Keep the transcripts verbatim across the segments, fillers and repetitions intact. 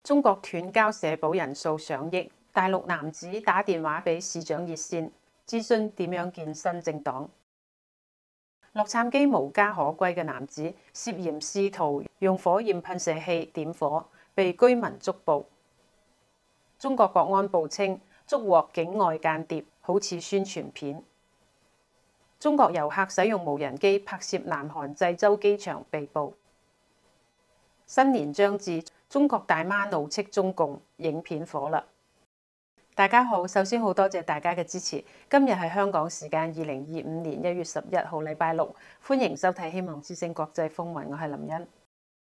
中國斷交社保人數上億，大陸男子打電話俾市長熱線諮詢點樣建新政黨。洛杉磯無家可歸嘅男子涉嫌試圖用火焰噴射器點火，被居民捉捕。中國國安部稱捉獲境外間諜，好似宣傳片。中國遊客使用無人機拍攝南韓濟州機場被捕。新年將至，中國大媽怒斥中共，影片火啦！大家好，首先好多謝大家嘅支持。今日係香港時間二零二五年一月十一號，禮拜六，歡迎收睇《希望之聲國際風雲》，我係林茵。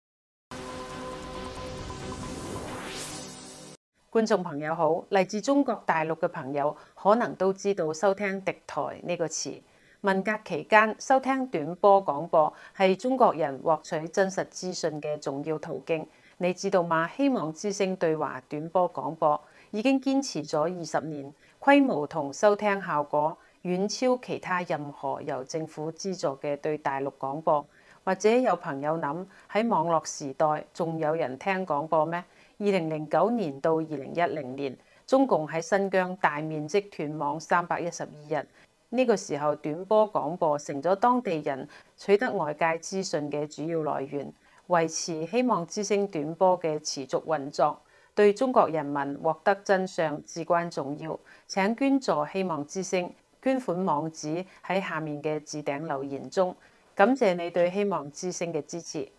觀眾朋友好，嚟自中國大陸嘅朋友可能都知道收聽敵台呢個詞。文革期間收聽短波廣播係中國人獲取真實資訊嘅重要途徑。你知道嗎？希望之聲對華短波廣播已經堅持咗二十年，規模同收聽效果遠超其他任何由政府資助嘅對大陸廣播。或者有朋友諗，喺網絡時代仲有人聽廣播咩？二零零九年到二零一零年，中共喺新疆大面積斷網三百一十二日。呢個時候，短波廣播成咗當地人取得外界資訊嘅主要來源，維持希望之聲短波嘅持續運作，對中國人民獲得真相至關重要。請捐助希望之聲，捐款網址喺下面嘅置頂留言中。感謝你對希望之聲嘅支持。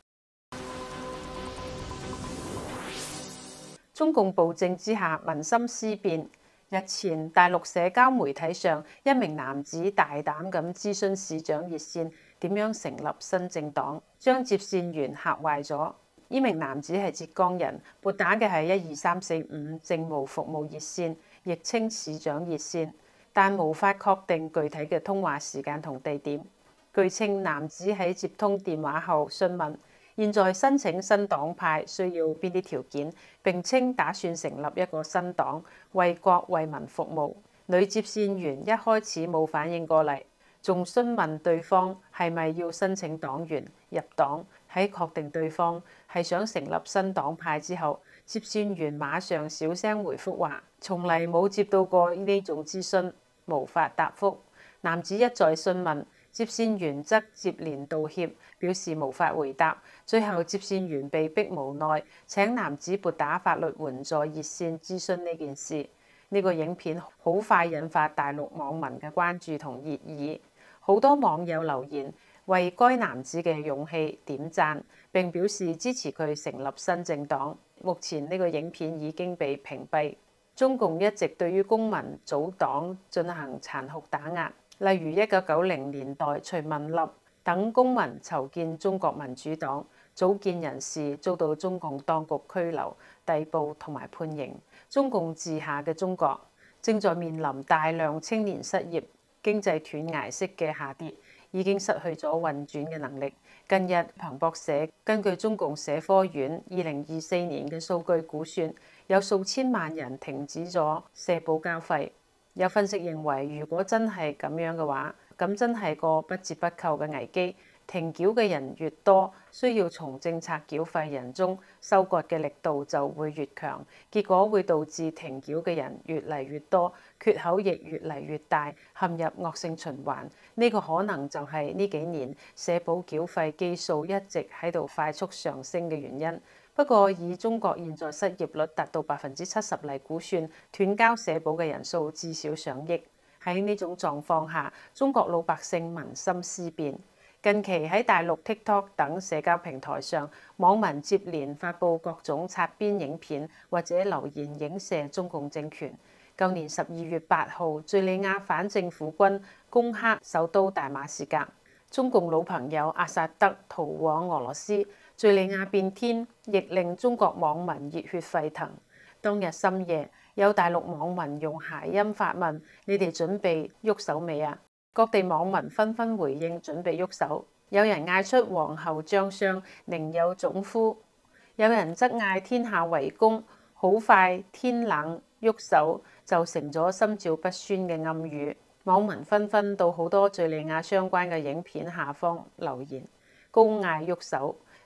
中共暴政之下，民心思變。日前，大陸社交媒體上一名男子大膽咁諮詢市長熱線點樣成立新政黨，將接線員嚇壞咗。呢名男子係浙江人，撥打嘅係一二三四五政務服務熱線，亦稱市長熱線，但無法確定具體嘅通話時間同地點。據稱，男子喺接通電話後詢問現在申請新黨派需要邊啲條件，並稱打算成立一個新黨，為國為民服務。女接線員一開始冇反應過嚟，仲詢問對方係咪要申請黨員入黨。喺確定對方係想成立新黨派之後，接線員馬上小聲回覆話：從嚟冇接到過呢種諮詢，無法答覆。男子一再詢問，接線員則接連道歉，表示無法回答。最後接線員被逼無奈，請男子撥打法律援助熱線諮詢呢件事。呢個影片好快引發大陸網民嘅關注同熱議，好多網友留言為該男子嘅勇氣點讚，並表示支持佢成立新政黨。目前呢個影片已經被屏蔽。中共一直對於公民組黨進行殘酷打壓。例如一九九零年代，徐文立等公民籌建中國民主黨，組建人士遭到中共當局拘留、逮捕同埋判刑。中共治下嘅中國正在面臨大量青年失業、經濟斷崖式嘅下跌，已經失去咗運轉嘅能力。近日，彭博社根據中共社科院二零二四年嘅數據估算，有數千萬人停止咗社保交費。有分析認為，如果真係咁樣嘅話，咁真係個不折不扣嘅危機。停繳嘅人越多，需要從政策繳費人中收割嘅力度就會越強，結果會導致停繳嘅人越嚟越多，缺口亦越嚟越大，陷入惡性循環。呢個可能就係呢幾年社保繳費基數一直喺度快速上升嘅原因。不過，以中國現在失業率達到百分之七十嚟估算，斷交社保嘅人數至少上億。喺呢種狀況下，中國老百姓民心思變。近期喺大陸 TikTok 等社交平台上，網民接連發布各種擦邊影片或者留言影射中共政權。舊年十二月八號，敘利亞反政府軍攻克首都大馬士革，中共老朋友阿薩德逃往俄羅斯，敘利亞變天，亦令中國網民熱血沸騰。當日深夜，有大陸網民用諧音發問：你哋準備喐手未啊？各地網民紛紛回應準備喐手，有人嗌出皇后將相，寧有種夫；有人則嗌天下為公，好快天冷喐手，就成咗心照不宣嘅暗語。網民紛紛到好多敘利亞相關嘅影片下方留言，高嗌喐手。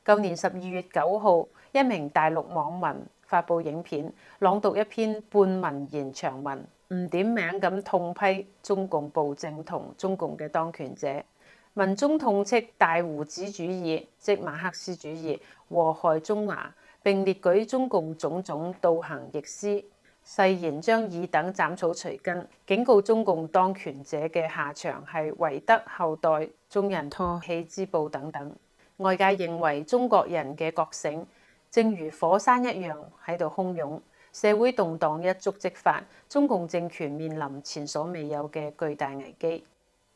舊年十二月九號，一名大陸網民發布影片，朗讀一篇半文言長文，唔點名咁痛批中共暴政同中共嘅當權者。文中痛斥大胡子主義，即馬克思主義，禍害中華，並列舉中共種種倒行逆施，誓言將以等斬草除根，警告中共當權者嘅下場係遺德後代，眾人唾棄之報等等。外界認為中國人嘅覺醒正如火山一樣喺度洶湧，社會動盪一觸即發，中共政權面臨前所未有嘅巨大危機。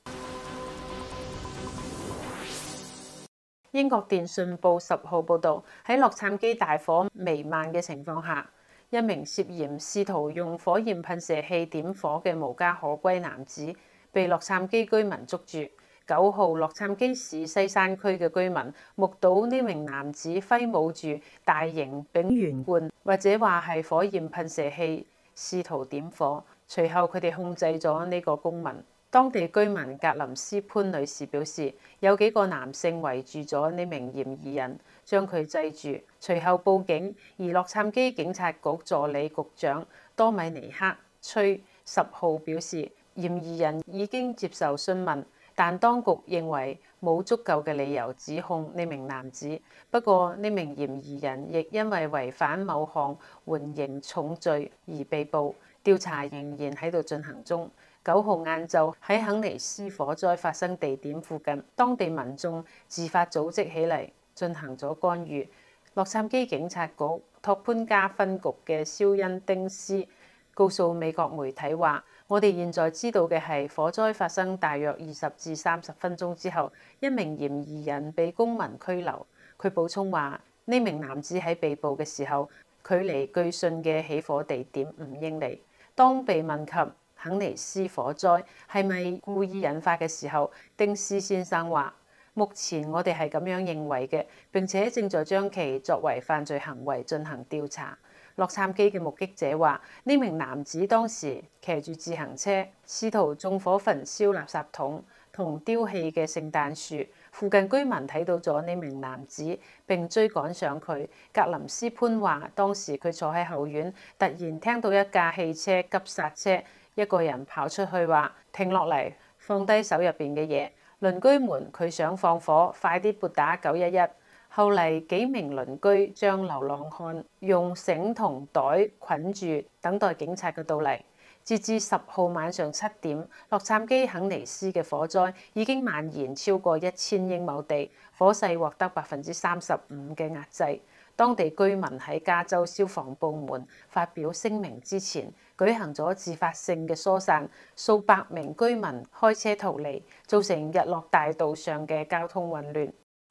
英國電訊報十號報導，喺洛杉磯大火彌漫嘅情況下，一名涉嫌試圖用火焰噴射器點火嘅無家可歸男子被洛杉磯居民捉住。九號，洛杉磯市西山區嘅居民目睹呢名男子揮舞住大型丙烷罐，或者話係火焰噴射器，試圖點火。隨後佢哋控制咗呢個公民。當地居民格林斯潘女士表示，有幾個男性圍住咗呢名嫌疑人，將佢制住，隨後報警。而洛杉磯警察局助理局長多米尼克·崔十號表示，嫌疑人已經接受詢問，但當局認為冇足夠嘅理由指控呢名男子。不過呢名嫌疑人亦因為違反某項緩刑重罪而被捕，調查仍然喺度進行中。九號晏晝喺肯尼斯火災發生地點附近，當地民眾自發組織起嚟進行咗干預。洛杉磯警察局托潘加分局嘅肖恩丁斯告訴美國媒體話：我哋現在知道嘅係火災發生大約二十至三十分鐘之後，一名嫌疑人被公民拘留。佢補充話：呢名男子喺被捕嘅時候，距離據信嘅起火地點五英里。當被問及肯尼斯火災係咪故意引發嘅時候，丁斯先生話：目前我哋係咁樣認為嘅，並且正在將其作為犯罪行為進行調查。洛杉磯嘅目擊者話：呢名男子當時騎住自行車，試圖縱火焚燒垃圾桶同丟棄嘅聖誕樹。附近居民睇到咗呢名男子並追趕上佢。格林斯潘話：當時佢坐喺後院，突然聽到一架汽車急剎車。一個人跑出去話：停落嚟，放低手入邊嘅嘢。鄰居們佢想放火，快啲撥打九一一。後嚟幾名鄰居將流浪漢用繩同袋捆住，等待警察嘅到嚟。截至十號晚上七點，洛杉磯肯尼斯嘅火災已經蔓延超過一千英畝地，火勢獲得百分之三十五嘅壓制。當地居民喺加州消防部門發表聲明之前，舉行咗自發性嘅疏散，數百名居民開車逃離，造成日落大道上嘅交通混亂。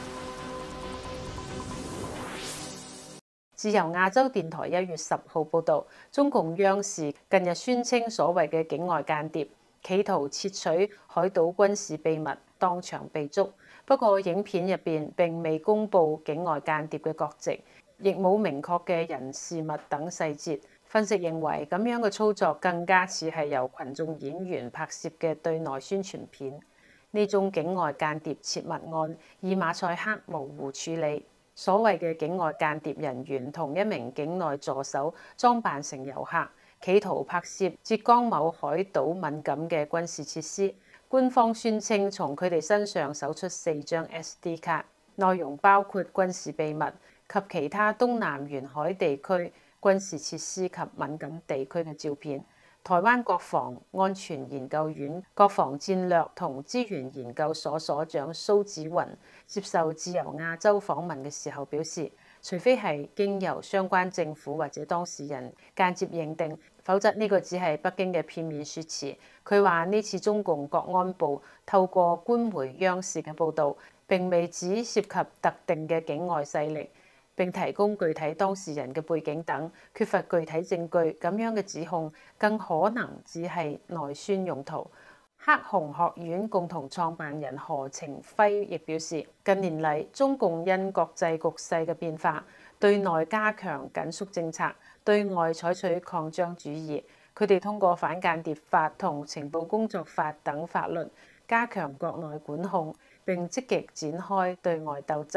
自由亞洲電台一月十號報導，中共央視近日宣稱所謂嘅境外間諜企圖竊取海島軍事秘密，當場被捉。不過影片入邊並未公布境外間諜嘅國籍，亦冇明確嘅人事物等細節。分析認為，咁樣嘅操作更加似係由群眾演員拍攝嘅對內宣傳片。呢宗境外間諜竊密案以馬賽克模糊處理。所謂嘅境外間諜人員同一名境內助手裝扮成遊客，企圖拍攝浙江某海島敏感嘅軍事設施。官方宣稱從佢哋身上搜出四張 S D 卡，內容包括軍事秘密及其他東南沿海地區軍事設施及敏感地區嘅照片。台灣國防安全研究院國防戰略同資源研究所所長蘇紫雲接受自由亞洲訪問嘅時候表示，除非係經由相關政府或者當事人間接認定，否則呢個只係北京嘅片面説辭。佢話呢次中共國安部透過官媒央視嘅報導，並未只涉及特定嘅境外勢力，並提供具體當事人嘅背景等，缺乏具體證據。咁樣嘅指控更可能只係內宣用途。黑熊學院共同創辦人何程輝亦表示，近年嚟中共因國際局勢嘅變化，對內加強緊縮政策，對外採取擴張主義。佢哋通過反間諜法同情報工作法等法律加強國內管控，並積極展開對外鬥爭。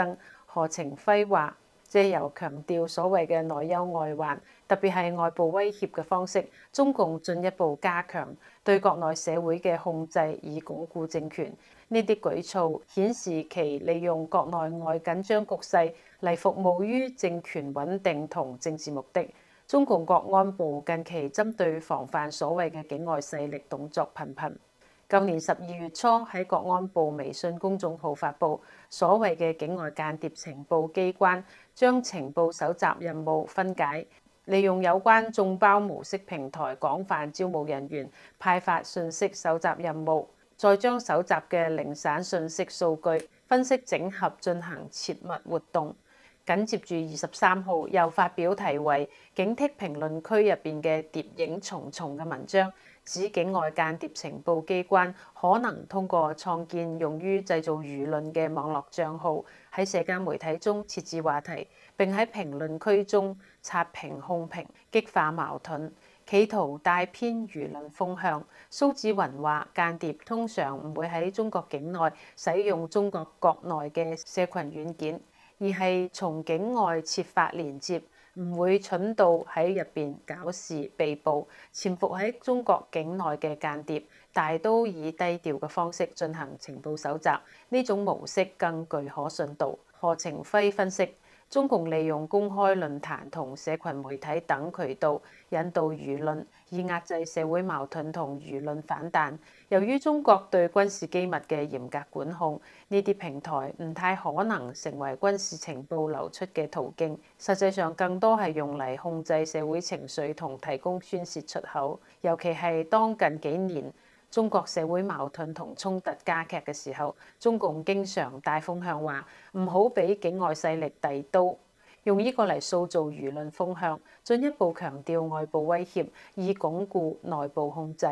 賀程輝話，藉由強調所謂嘅內憂外患，特別係外部威脅嘅方式，中共進一步加強對國內社會嘅控制，以鞏固政權。呢啲舉措顯示其利用國內外緊張局勢嚟服務於政權穩定同政治目的。中共國安部近期針對防範所謂嘅境外勢力動作頻頻。今年十二月初喺國安部微信公眾號發布，所謂嘅境外間諜情報機關將情報搜集任務分解，利用有關眾包模式平台廣泛招募人員，派發信息搜集任務，再將搜集嘅零散信息數據分析整合進行切密活動。緊接住二十三號又發表題為《警惕評論區入邊嘅諜影重重》嘅文章，指境外間諜情報機關可能通過創建用於製造輿論嘅網絡帳號，喺社交媒體中設置話題，並喺評論區中刷屏控評，激化矛盾，企圖帶偏輿論風向。蘇紫雲話：間諜通常唔會喺中國境內使用中國國內嘅社群軟件，而係從境外設法連接，唔會蠢到喺入邊搞事被捕。潛伏喺中國境內嘅間諜，大都以低調嘅方式進行情報搜集，呢種模式更具可信度。賀程輝分析，中共利用公開論壇同社群媒體等渠道引導輿論，以壓制社會矛盾同輿論反彈。由於中國對軍事機密嘅嚴格管控，呢啲平台唔太可能成為軍事情報流出嘅途徑，實際上更多係用嚟控制社會情緒同提供宣泄出口。尤其係當近幾年中國社會矛盾同衝突加劇嘅時候，中共經常帶風向話唔好俾境外勢力遞刀，用呢個嚟塑造輿論風向，進一步強調外部威脅，以鞏固內部控制。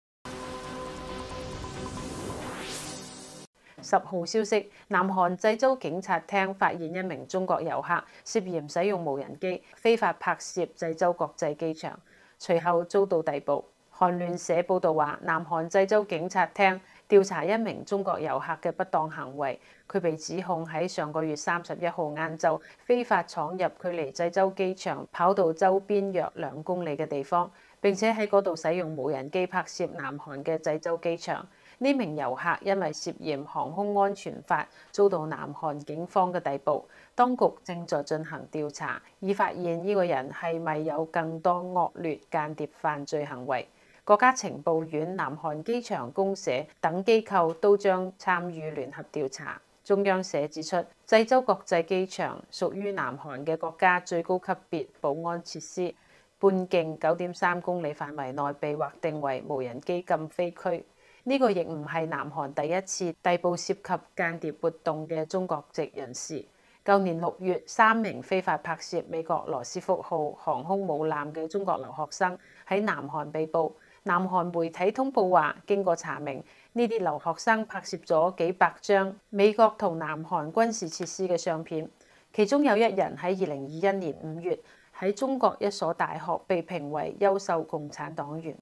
十號消息，南韓濟州警察廳發現一名中國遊客涉嫌使用無人機非法拍攝濟州國際機場，隨後遭到逮捕。韓聯社報導話，南韓濟州警察廳調查一名中國遊客嘅不當行為，佢被指控喺上個月三十一號晏晝非法闖入距離濟州機場跑道周邊約兩公里嘅地方，並且喺嗰度使用無人機拍攝南韓嘅濟州機場。呢名遊客因為涉嫌航空安全法遭到南韓警方嘅逮捕，當局正在進行調查，以發現呢個人係咪有更多惡劣間諜犯罪行為。國家情報院、南韓機場公社等機構都將參與聯合調查。中央社指出，濟州國際機場屬於南韓嘅國家最高級別保安設施，半徑九點三公里範圍內被劃定為無人機禁飛區。呢個亦唔係南韓第一次逮捕涉及間諜活動嘅中國籍人士。舊年六月，三名非法拍攝美國羅斯福號航空母艦嘅中國留學生喺南韓被捕。南韓媒體通報話，經過查明，呢啲留學生拍攝咗幾百張美國同南韓軍事設施嘅相片，其中有一人喺二零二一年五月喺中國一所大學被評為優秀共產黨員。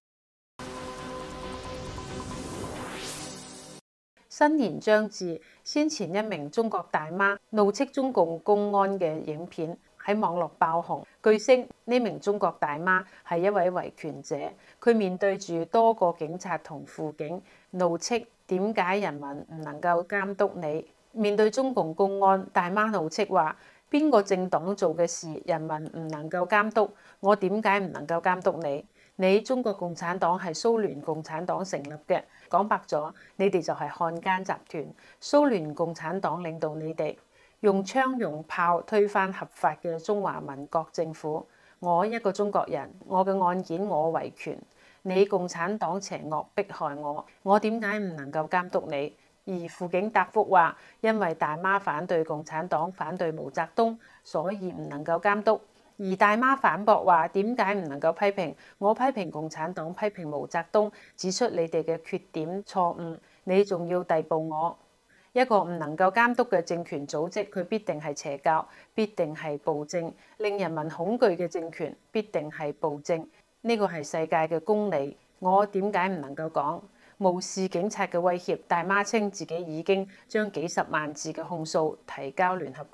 新年將至，先前一名中國大媽怒斥中共公安嘅影片喺網絡爆紅。據悉，呢名中國大媽係一位維權者，佢面對住多個警察同輔警，怒斥點解人民唔能夠監督你。面對中共公安，大媽怒斥話：邊個政黨做嘅事，人民唔能夠監督，我點解唔能夠監督你？你中國共產黨係蘇聯共產黨成立嘅，講白咗，你哋就係漢奸集團，蘇聯共產黨領導你哋，用槍用炮推翻合法嘅中華民國政府。我一個中國人，我嘅案件我維權，你共產黨邪惡迫害我，我點解唔能夠監督你？而輔警答覆話，因為大媽反對共產黨，反對毛澤東，所以唔能夠監督。而大媽反駁話：點解唔能夠批評？我批評共產黨，批評毛澤東，指出你哋嘅缺點錯誤，你仲要逮捕我？一個唔能夠監督嘅政權組織，佢必定係邪教，必定係暴政，令人民恐懼嘅政權必定係暴政。呢個係世界嘅公理，我點解唔能夠講？無視警察嘅威脅，大媽稱自己已經將幾十萬字嘅控訴提交聯合國。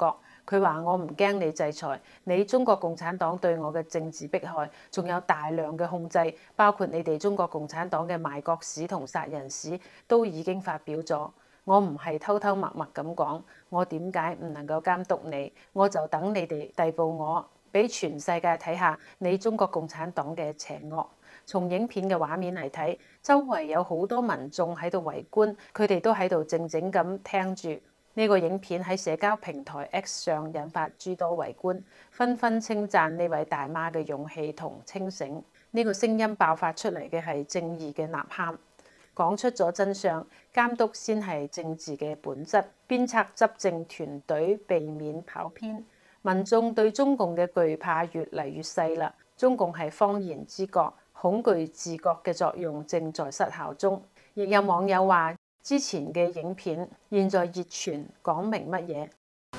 佢話我唔驚你制裁，你中國共產黨對我嘅政治迫害，仲有大量嘅控制，包括你哋中國共產黨嘅賣國史同殺人史都已經發表咗。我唔係偷偷默默咁講，我點解唔能夠監督你？我就等你哋逮捕我，俾全世界睇下你中國共產黨嘅邪惡。從影片嘅畫面嚟睇，周圍有好多民眾喺度圍觀，佢哋都喺度靜靜咁聽住。呢個影片喺社交平台 X 上引發諸多圍觀，紛紛稱讚呢位大媽嘅勇氣同清醒。呢個聲音爆發出嚟嘅係正義嘅吶喊，講出咗真相。監督先係政治嘅本質，鞭策執政團隊避免跑偏。民眾對中共嘅懼怕越嚟越細啦。中共係謊言之國，恐懼自覺嘅作用正在失效中。亦有網友話，之前嘅影片現在熱傳，講明乜嘢？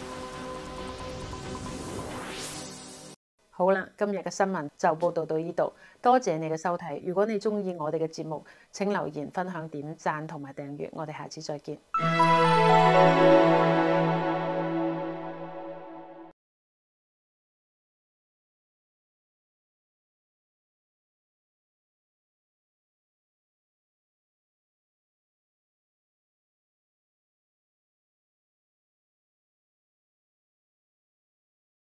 好啦，今日嘅新聞就報道到呢度，多謝你嘅收睇。如果你鍾意我哋嘅節目，請留言、分享、點讚同埋訂閱。我哋下次再見。